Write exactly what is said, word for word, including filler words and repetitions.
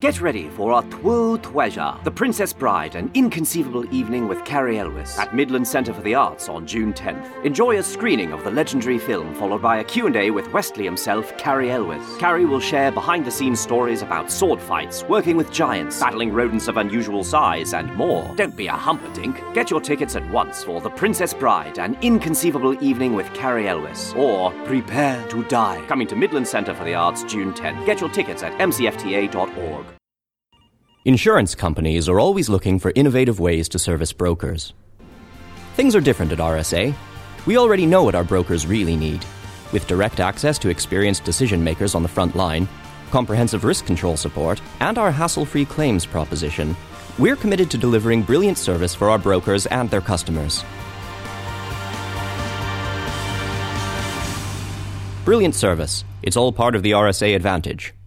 Get ready for a Twu Treasure, The Princess Bride, an inconceivable evening with Cary Elwes at Midland Centre for the Arts on June tenth. Enjoy a screening of the legendary film, followed by a Q and A with Wesley himself, Cary Elwes. Cary will share behind-the-scenes stories about sword fights, working with giants, battling rodents of unusual size, and more. Don't be a humperdinck. Get your tickets at once for The Princess Bride, an inconceivable evening with Cary Elwes, or Prepare to Die. Coming to Midland Centre for the Arts June tenth. Get your tickets at m c f t a dot org. Insurance companies are always looking for innovative ways to service brokers. Things are different at R S A. We already know what our brokers really need. With direct access to experienced decision makers on the front line, comprehensive risk control support, and our hassle-free claims proposition, we're committed to delivering brilliant service for our brokers and their customers. Brilliant service. It's all part of the R S A advantage.